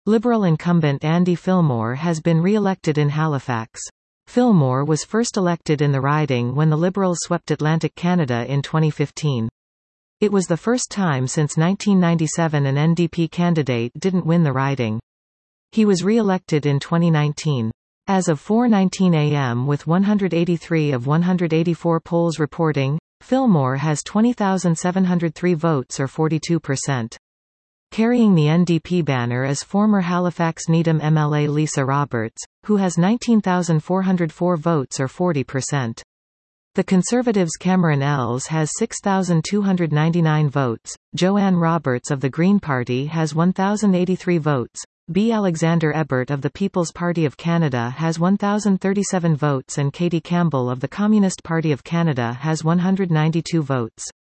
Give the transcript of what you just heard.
Liberal incumbent Andy Fillmore has been re-elected in Halifax. Fillmore was first elected in the riding when the Liberals swept Atlantic Canada in 2015. It was the first time since 1997 an NDP candidate didn't win the riding. He was re-elected in 2019. As of 4:19 a.m. with 183 of 184 polls reporting, Fillmore has 20,703 votes or 42%. Carrying the NDP banner is former Halifax Needham MLA Lisa Roberts, who has 19,404 votes or 40%. The Conservatives' Cameron Ells has 6,299 votes, Joanne Roberts of the Green Party has 1,083 votes, B. Alexander Ebert of the People's Party of Canada has 1,037 votes and Katie Campbell of the Communist Party of Canada has 192 votes.